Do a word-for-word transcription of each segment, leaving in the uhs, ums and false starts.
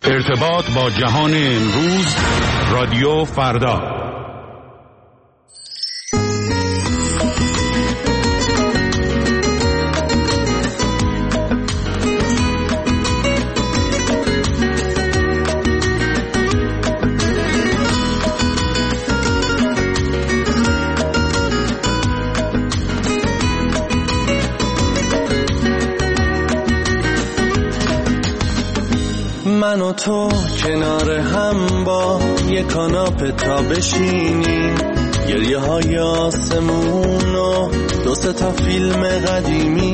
ارتباط با جهان امروز، رادیو فردا. من و تو کنار هم با یک کاناپه تا بشینیم، گریه های آسمون و دو سه تا فیلم قدیمی،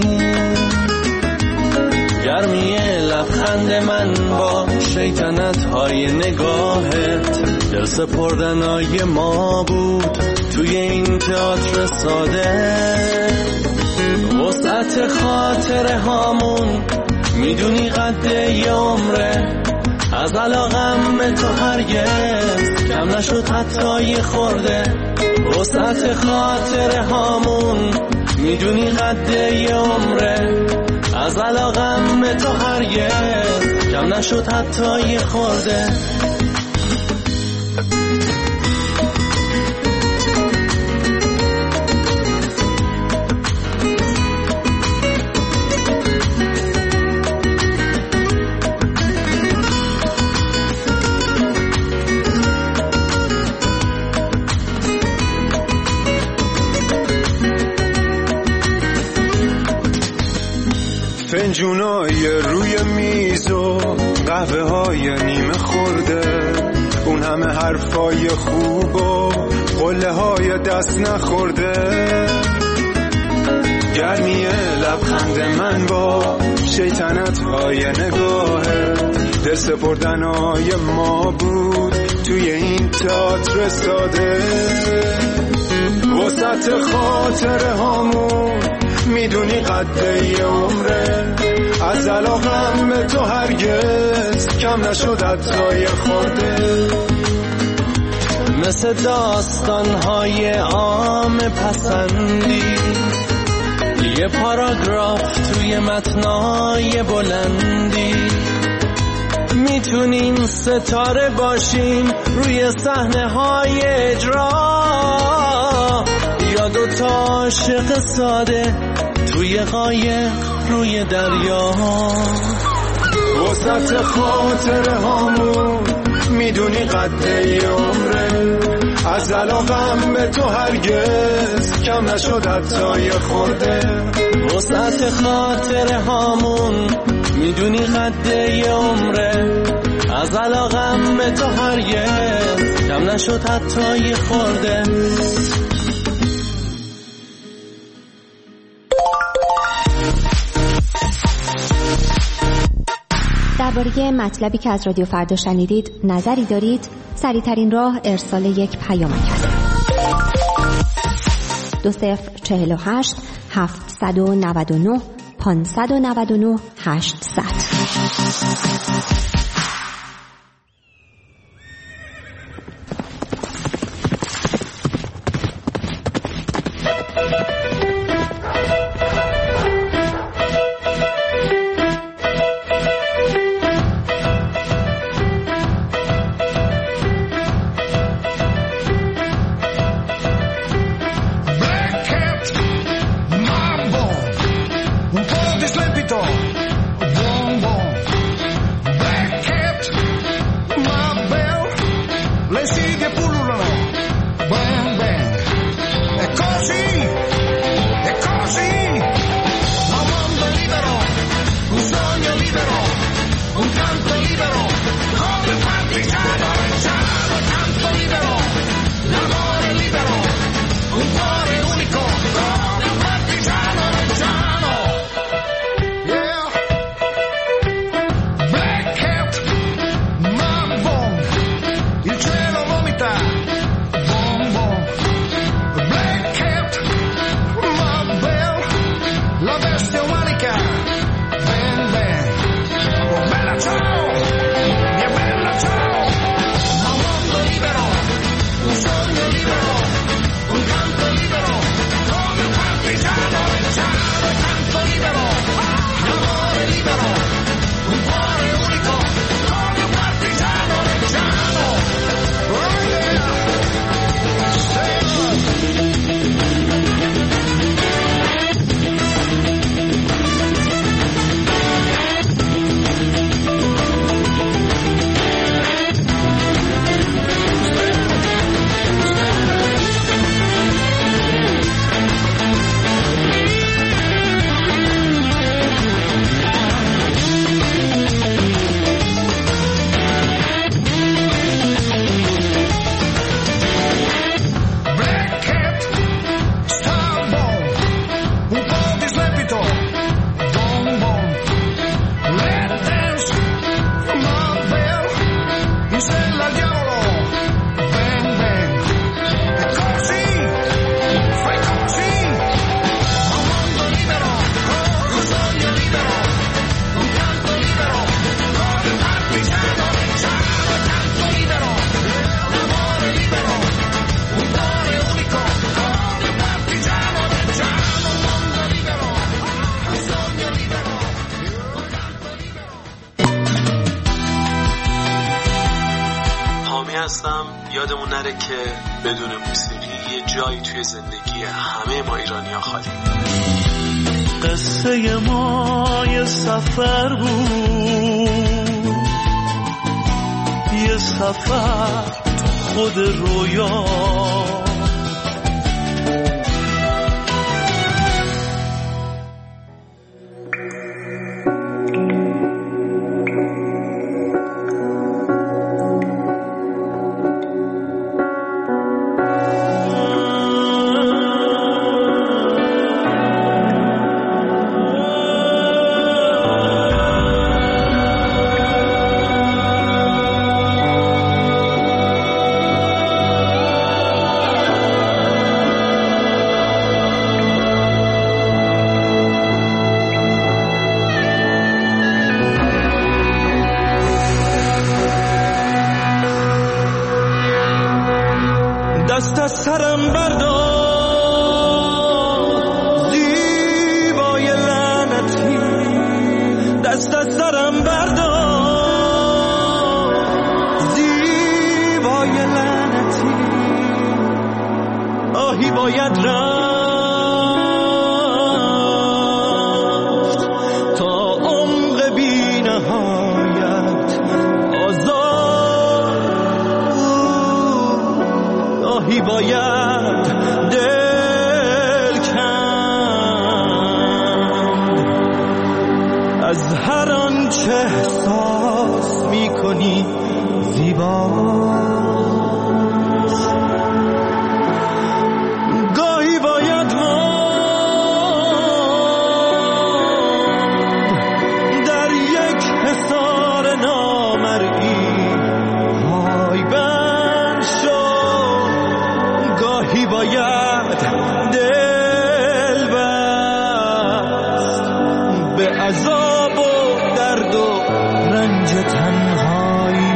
گرمی لبخند من با شیطنت های نگاهت، دل سپردنای ما بود توی این تئاتر ساده. وسعت خاطره هامون میدونی قد یه عمره، از علاقم به تو هرگز کم نشد حتی یه خورده. وسعت خاطره هامون میدونی قد یه عمره، از علاقم به تو هرگز کم نشد حتی یه خورده. فنجونای روی میز و قهوه های نیمه خورده، اون همه حرفای خوب و قله های دست نخورده، گرمی لبخند من با شیطنت های نگاهه، دل سپردنای ما بود توی این تئاتر ساده. وسط خاطره هامون میدونی قد یه عمره، از علاقم به تو هرگز کم نشد حتی یه خورده. مثل داستان‌های عام پسندی، یه پاراگراف توی متنای بلندی، میتونیم ستاره باشیم روی صحنه‌های اجرا، یا دو تا عاشق ساده توی قایق روی دریا. وسط خاطره هامون میدونی قد یه عمره، از علاقم به تو هرگز کم نشد حتی یه خورده. وسط خاطره هامون میدونی قد یه عمره، از علاقم به تو هرگز کم نشد حتی یه خورده. درباره مطلبی که از رادیو فردا شنیدید نظری دارید؟ سریع‌ترین راه ارسال یک پیامک است. دو صفر چهل و هشت هفتصد و نود و نه پانصد و نود و نه هشتصد. Back هستم. یادمون نره که بدون موسیقی یه جایی توی زندگی همه ما ایرانی ها خالی. قصه ما یه سفر بود، یه سفر خود رویا، دست از سرم بردار زیبای لعنتی، دست از سرم بردار زیبای لعنتی. آهی باید رفت تا عمق بی نهایت آزاد، آهی باید دل کند از هر آنچه احساس می کنی زیباست. گاهی باید ماند در یک حصار نامرئی، پای بند شد. گاهی باید دل بست به عذاب و درد و رنج تنهایی.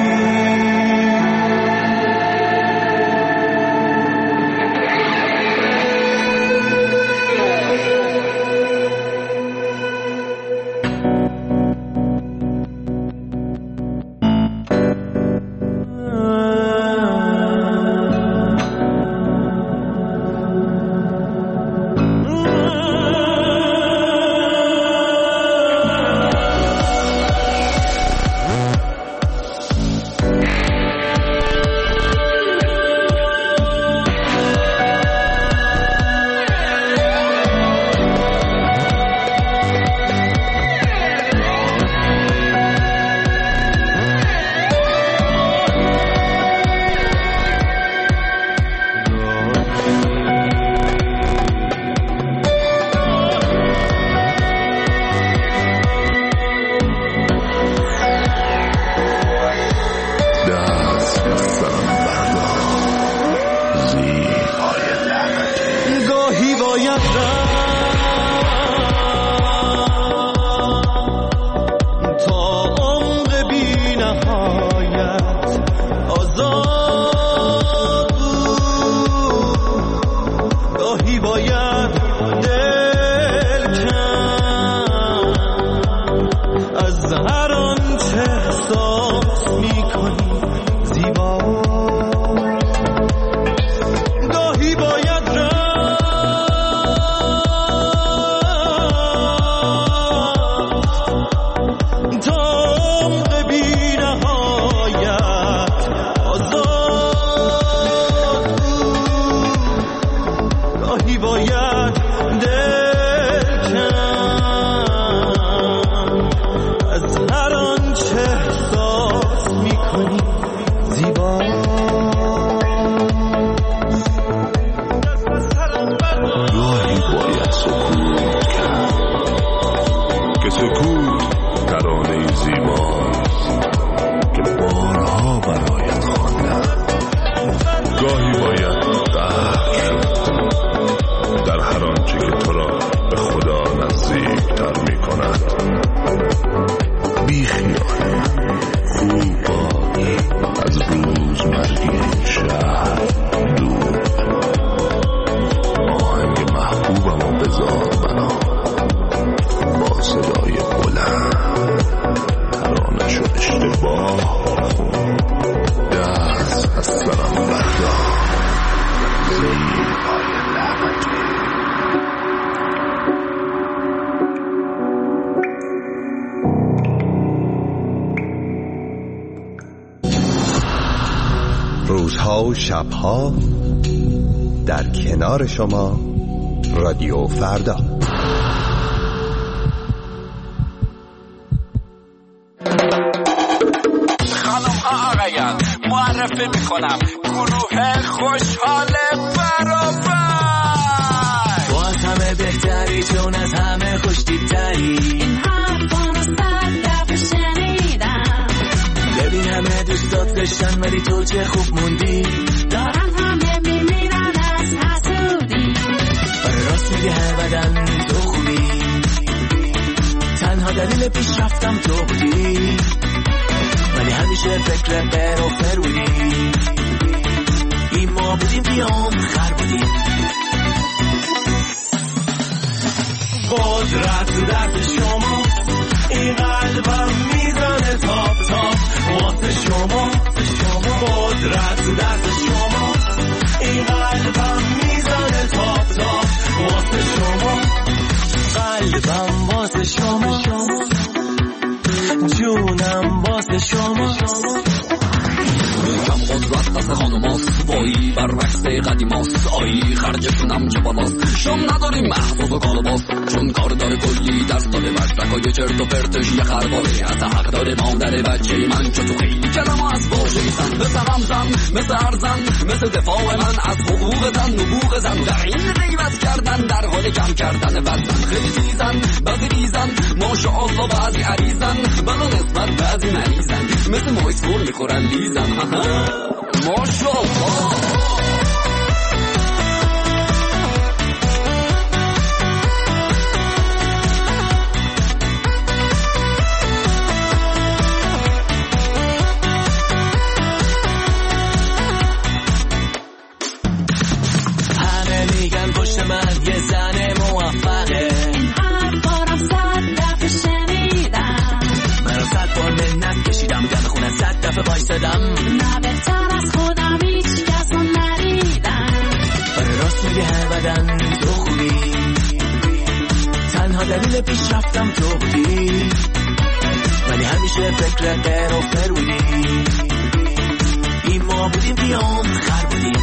گاهی باید رفت تا عمق بی نهایت آزاد بود. گاهی باید دل کند از هر آنچه احساس می کنی زیبا. گاهی باید باید دل کند از هر آنچه احساس می‌کنی زیبا. گاهی باید سکوت کرد که سکوت ترانه زیباست که بارها برایت خواندم. گاهی باید غرق شد در هر آنچه که تو را به خدا نزدیک‌تر می‌کند. بی خیال خوب باش از روزمرگی این شهر دور. آهنگ محبوبم و بذار بنا با صدای بلند ترانه‌شو اشتباه خون. در روزها و شبها در کنار شما رادیو فردا. خانم ها آقایان، معرفی میکنم گروه خوشحال برابر. تو از همه بهتری، چون از همه خوشتیبتری. این حرفانو صد دفعه شنیدم. ببین همه دوستات داشتن ولی تو چه خوب موندی. دارن همه میمیرن از حسودی. آره راست میگه هر بدن تو خوبی. تنها دلیل پیشرفتم تو بودی، ولی همیشه فکر بر و فر بودی. این ما بودیم بیام خر بودیم. قدرت دست شما، این قلبم میزنه تاپ تاپ واسه شما. قدرت دست شما، این قلبم میزنه تاپ تاپ واسه شما. قلبم واسه شما، جونم واسه شما. کم قدرت دست خانوماست، وایی برعکس قدیماست. آیی خرجتونم چه بالاست، شام نداریم محفوظ و کالباس. چون کار داره کلی درس داره، بشتکای چرت و پرتش یه خرباره. حتی حق داره مادر بچه من، چو تو خیلی کلم از باشیزن. مثل همزن، مثل ارزن، مثل دفاع من از حقوق زن. نبوغ زن در این غیبت کردن، در حال کم کردن بدن. خیلی تیزن، بعضی ریزن، ماشاءالله بعضی عریزن، بلا نسبت بعضی مریضن. مثل مایسفور میخورن لیزن. ماشاءالله. همه میگن پشت من یه زن موفقه. این حرفارم صد دفعه شنیدم. من رو صد بار منت کشیدم، دم خونه صد دفعه بایستدم. نه بهتر از خودم هیچ کس رو ندیدم. آره راست میگه هر بدن تو خوبی. تنها دلیل پیشرفتم تو بودی، ولی همیشه فکر غیر و فر بودی. این ما بودیم بیام خر بودیم.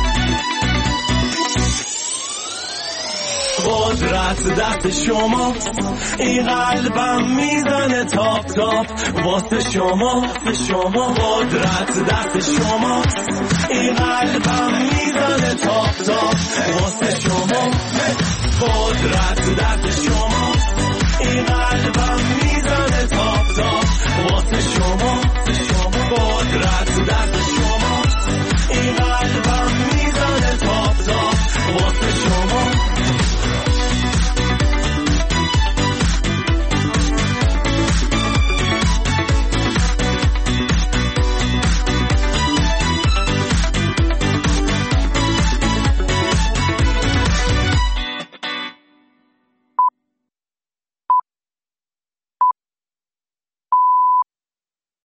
قدرت دست شما، این قلبم میزنه تاپ تاپ واسه شما. به شما قدرت دست شما، این قلبم میزنه تاپ تاپ واسه شما. قدرت دست شما، این قلبم میزنه تاپ تاپ واسه شما.